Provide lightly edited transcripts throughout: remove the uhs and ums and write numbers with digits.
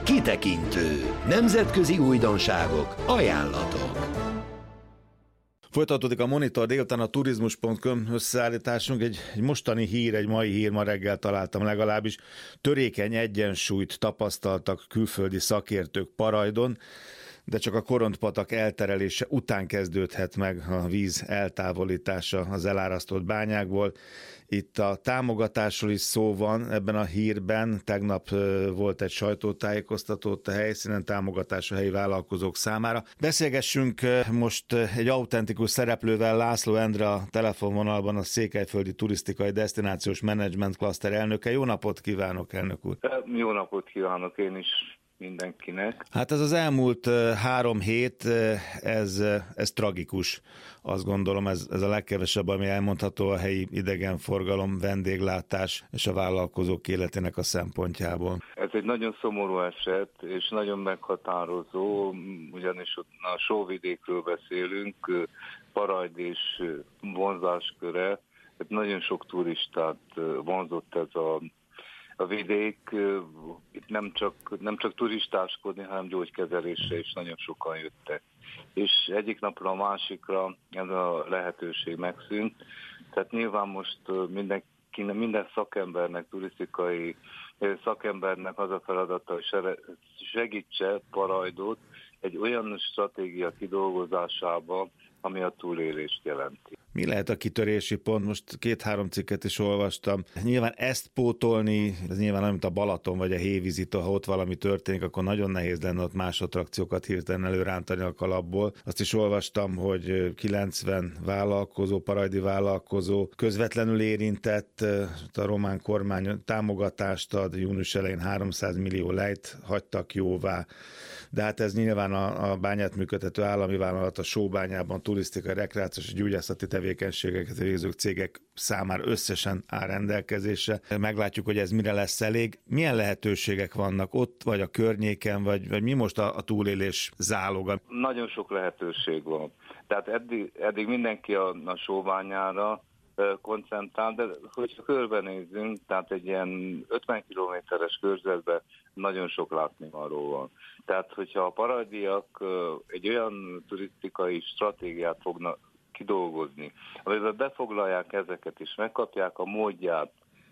Kitekintő. Nemzetközi újdonságok, ajánlatok. Folytatódik a Monitor délután a turizmus.com összeállításunk. Egy mostani hír, egy mai hír, ma reggel találtam legalábbis. Törékeny egyensúlyt tapasztaltak külföldi szakértők Parajdon, de csak a Korontpatak elterelése után kezdődhet meg a víz eltávolítása az elárasztott bányákból. Itt a támogatásról is szó van ebben a hírben. Tegnap volt egy sajtótájékoztató a helyszínen, támogatás a helyi vállalkozók számára. Beszélgessünk most egy autentikus szereplővel, László Endre a telefonvonalban, a Székelyföldi Turisztikai Desztinációs Menedzsment Klaszter elnöke. Jó napot kívánok, elnök úr! Jó napot kívánok én is mindenkinek. Hát ez az elmúlt 3 hét, ez tragikus. Azt gondolom, ez a legkevesebb, ami elmondható a helyi idegenforgalom, vendéglátás és a vállalkozók életének a szempontjából. Ez egy nagyon szomorú eset, és nagyon meghatározó, ugyanis a sóvidékről beszélünk, Parajd és vonzásköre, nagyon sok turistát vonzott ez a vidék. Itt nem csak turistáskodni, hanem gyógykezelésre is nagyon sokan jöttek. És egyik napra a másikra ez a lehetőség megszűnt. Tehát nyilván most minden szakembernek, turisztikai szakembernek az a feladata, hogy segítse Parajdot egy olyan stratégia kidolgozásába, ami a túlélést jelenti. Mi lehet a kitörési pont? Most 2-3 cikket is olvastam. Nyilván ezt pótolni, ez nyilván nem mint a Balaton vagy a Hévízita, ha ott valami történik, akkor nagyon nehéz lenne ott más attrakciókat hirtelen előrántani a kalapból. Azt is olvastam, hogy 90 vállalkozó, parajdi vállalkozó közvetlenül érintett, a román kormány támogatást ad, június elején 300 millió lejt hagytak jóvá. De hát ez nyilván a bányát működtető állami vállalat a sóbányában turisztikai, rekreációs és gyógyászati tevékenységeket végző cégek számára összesen áll rendelkezésre. Meglátjuk, hogy ez mire lesz elég. Milyen lehetőségek vannak ott, vagy a környéken, vagy mi most a túlélés záloga? Nagyon sok lehetőség van. Tehát eddig mindenki a sóbányára koncentrál, de hogyha körbenézzünk, tehát egy ilyen 50 kilométeres körzetben nagyon sok látnivaló van. Tehát, hogyha a parajdiak egy olyan turisztikai stratégiát fognak kidolgozni, amiben befoglalják ezeket és megkapják a módját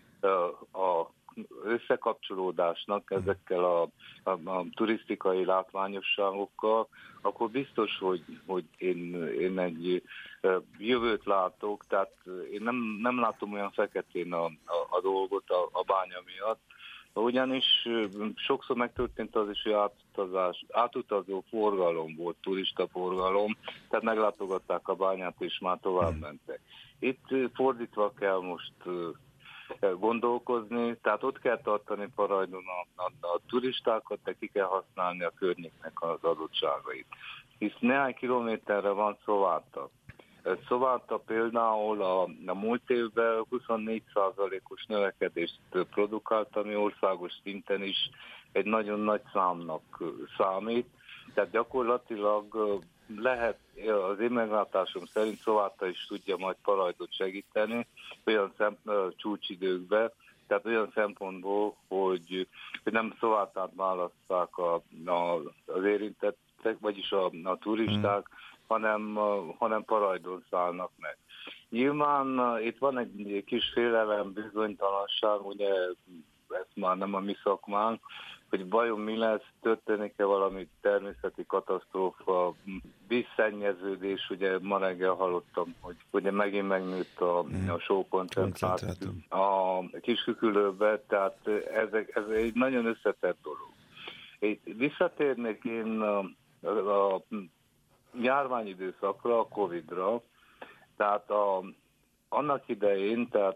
a összekapcsolódásnak ezekkel a turisztikai látványosságokkal, akkor biztos, hogy én egy jövőt látok, tehát én nem látom olyan feketén a dolgot a bánya miatt, ugyanis sokszor megtörtént az is, hogy átutazó forgalom volt, turista forgalom, tehát meglátogatták a bányát és már tovább mentek. Itt fordítva kell most gondolkozni, tehát ott kell tartani Parajdon a turistákat, de ki kell használni a környéknek az adottságait. Hisz néhány kilométerre van Szovárta. Szovárta például a múlt évben 24%-os növekedést produkált, ami országos szinten is egy nagyon nagy számnak számít. Tehát gyakorlatilag lehet, az én meglátásom szerint Szovárta is tudja majd Parajdot segíteni olyan csúcsidőkben, tehát olyan szempontból, hogy nem Szovártát választák az érintettek, vagyis a turisták, hanem Parajdon szállnak meg. Nyilván itt van egy kis félelem, bizonytalanság, ugye ez már nem a mi szakmánk, hogy vajon mi lesz, történik-e valami természeti katasztrófa, vízszennyeződés, ugye ma reggel hallottam, hogy ugye megint megnőtt a sókoncentráció a Kiskükülőbe, tehát ez egy nagyon összetett dolog. Visszatérnék én a járványidőszakra, a Covid-ra, tehát annak idején, tehát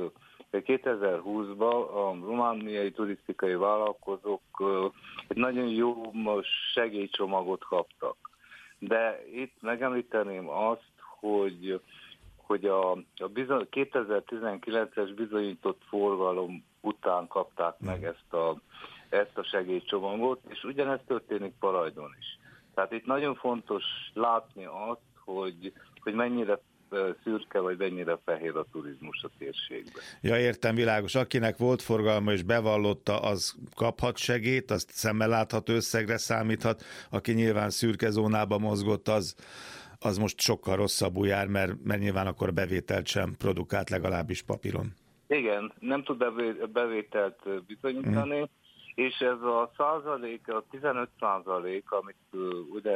2020-ban a romániai turisztikai vállalkozók egy nagyon jó segélycsomagot kaptak. De itt megemlíteném azt, hogy a 2019-es bizonyított forgalom után kapták meg ezt a segélycsomagot, és ugyanezt történik Parajdon is. Tehát itt nagyon fontos látni azt, hogy mennyire szürke, vagy mennyire fehér a turizmus a térségben. Ja, értem, világos. Akinek volt forgalma és bevallotta, az kaphat segélyt, azt szemmel látható összegre számíthat. Aki nyilván szürke zónában mozgott, az most sokkal rosszabbul jár, mert nyilván akkor a bevételt sem produkált, legalábbis papíron. Igen, nem tud bevételt bizonyítani, és ez a százalék, a 15%, amit ugye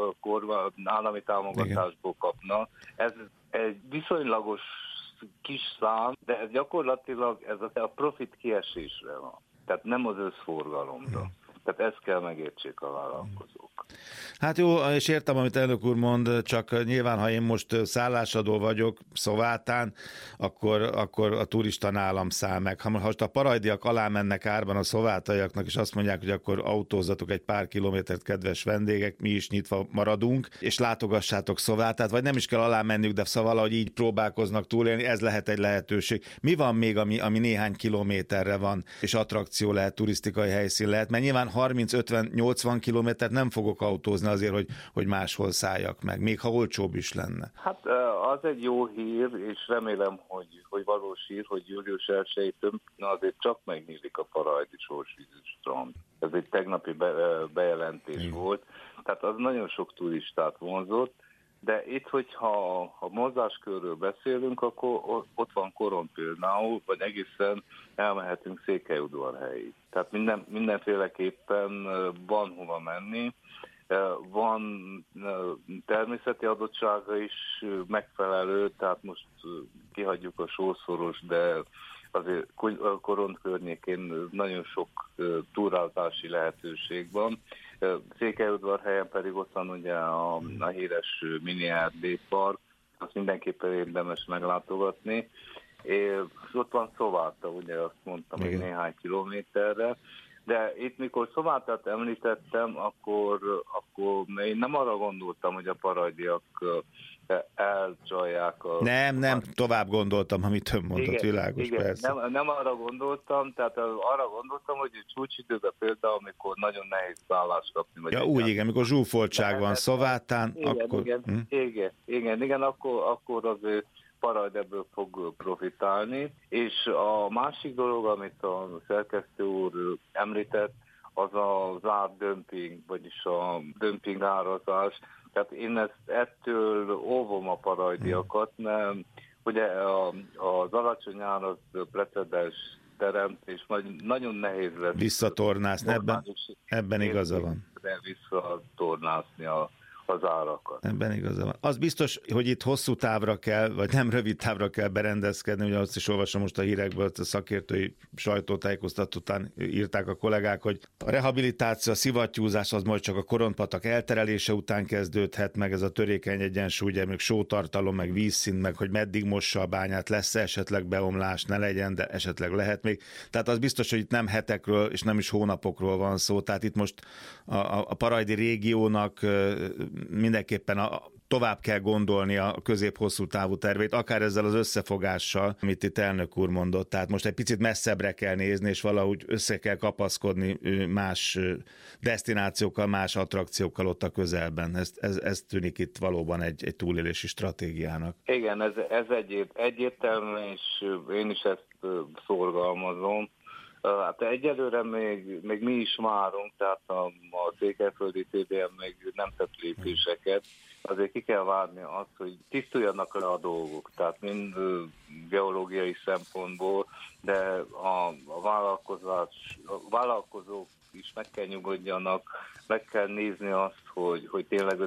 állami támogatásból kapna, ez egy viszonylagos kis szám, de ez gyakorlatilag ez a profit kiesésre van. Tehát nem az összforgalomra. Tehát ezt kell megértsék a vállalkozók. Hát jó, és értem, amit elnök úr mond, csak nyilván, ha én most szállásadó vagyok Szovátán, akkor a turista nálam száll meg. Ha most a parajdiak alá mennek árban a szovátaiaknak, és azt mondják, hogy akkor autózzatok egy pár kilométert, kedves vendégek, mi is nyitva maradunk, és látogassátok Szovátát, vagy nem is kell alá mennünk, de szóval valahogy így próbálkoznak túlélni, ez lehet egy lehetőség. Mi van még, ami néhány kilométerre van, és attrakció lehet, turisztikai helyszín lehet, mert nyilván 30-50-80 kilométert nem fogok autózni azért, hogy máshol szálljak meg, még ha olcsóbb is lenne. Hát az egy jó hír, és remélem, hogy valós hír, hogy július 1-től azért csak megnyílik a parajdi sorsvízű strand. Ez egy tegnapi bejelentés volt, tehát az nagyon sok turistát vonzott, de itt, hogyha a mozgáskörről beszélünk, akkor ott van Koront például, vagy egészen elmehetünk Székelyudvarhelyig. Tehát mindenféleképpen van hova menni, van természeti adottsága is megfelelő, tehát most kihagyjuk a Sószoros, de azért Koront környékén nagyon sok túrázási lehetőség van. Székelyudvarhelyen pedig ott van ugye a híres mini erdélypark, azt mindenképpen érdemes meglátogatni. És ott van Szováta, ugye azt mondtam, hogy néhány kilométerre, de itt mikor Szovátát említettem, akkor én nem arra gondoltam, hogy a parajdiak elcsalják a... Nem, tovább gondoltam, amit ön mondott, igen, világos, igen, persze. Nem arra gondoltam, tehát arra gondoltam, hogy csúcsidőben például, amikor nagyon nehéz szállást kapni. Ja, úgy igen, amikor zsúfoltság van Szovátán, igen, akkor... Igen, akkor azért Parajd ebből fog profitálni. És a másik dolog, amit a szerkesztő úr említett, az az átdömping, vagyis a dömping árazás. Tehát én ettől óvom a parajdiakat, mert ugye az alacsony áraz precedens teremt, és nagyon nehéz lesz visszatornászni, ebben igaza van. Visszatornászni az árakat. Ebben igaza van. Az biztos, hogy itt hosszú távra kell, vagy nem rövid távra kell berendezkedni, ugye azt is olvasom most a hírekből, a szakértői sajtótájékoztató után írták a kollégák, hogy a rehabilitáció, a szivattyúzás az majd csak a Korontpatak elterelése után kezdődhet, meg ez a törékeny egyensúly, ugye, meg sótartalom, meg vízszint, meg hogy meddig mossa a bányát, lesz esetleg beomlás, ne legyen, de esetleg lehet még. Tehát az biztos, hogy itt nem hetekről, és nem is hónapokról van szó, tehát itt most a parajdi régiónak mindenképpen tovább kell gondolni a közép-hosszú távú tervét, akár ezzel az összefogással, amit itt elnök úr mondott. Tehát most egy picit messzebbre kell nézni, és valahogy össze kell kapaszkodni más desztinációkkal, más attrakciókkal ott a közelben. Ez tűnik itt valóban egy túlélési stratégiának. Igen, ez egyértelmű, és én is ezt szorgalmazom. Hát egyelőre még mi is várunk, tehát a székelyföldi TBM még nem tett lépéseket. Azért ki kell várni azt, hogy tisztuljanak le a dolgok, tehát mind geológiai szempontból, de a vállalkozók is meg kell nyugodjanak, meg kell nézni azt, hogy tényleg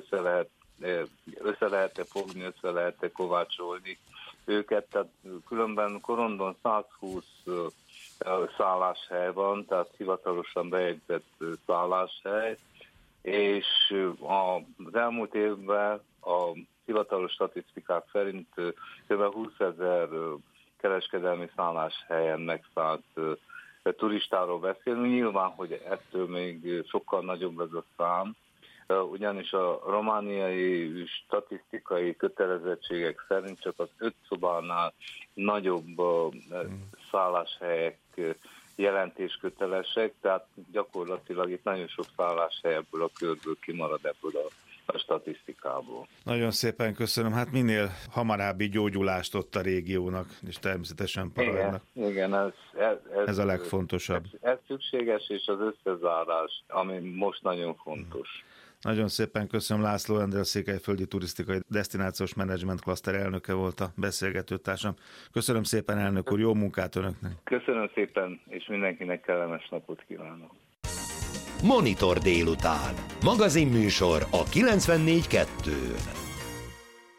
össze lehet-e fogni, össze lehet-e kovácsolni őket, tehát különben Korondon 120 szálláshely van, tehát hivatalosan bejegyzett szálláshely, és az elmúlt évben a hivatalos statisztikák szerint kb. 20 000 kereskedelmi szálláshelyen megszállt turistáról beszélünk. Nyilván, hogy ettől még sokkal nagyobb ez a szám, ugyanis a romániai statisztikai kötelezettségek szerint csak az 5 szobánál nagyobb szálláshelyek jelentéskötelesek, tehát gyakorlatilag itt nagyon sok szálláshely ebből a körből kimarad ebből a statisztikából. Nagyon szépen köszönöm. Hát minél hamarábbi gyógyulást ott a régiónak, és természetesen Parajdnak. Igen, ez a legfontosabb. Ez szükséges, és az összezárás, ami most nagyon fontos. Nagyon szépen köszönöm. László Endre, a Székelyföldi Turisztikai Desztinációs Menedzsment Klaszter elnöke volt a beszélgetőtársam. Köszönöm szépen, elnök úr, jó munkát önöknek! Köszönöm szépen, és mindenkinek kellemes napot kívánok! Monitor délután. Magazinműsor a 94.2-n.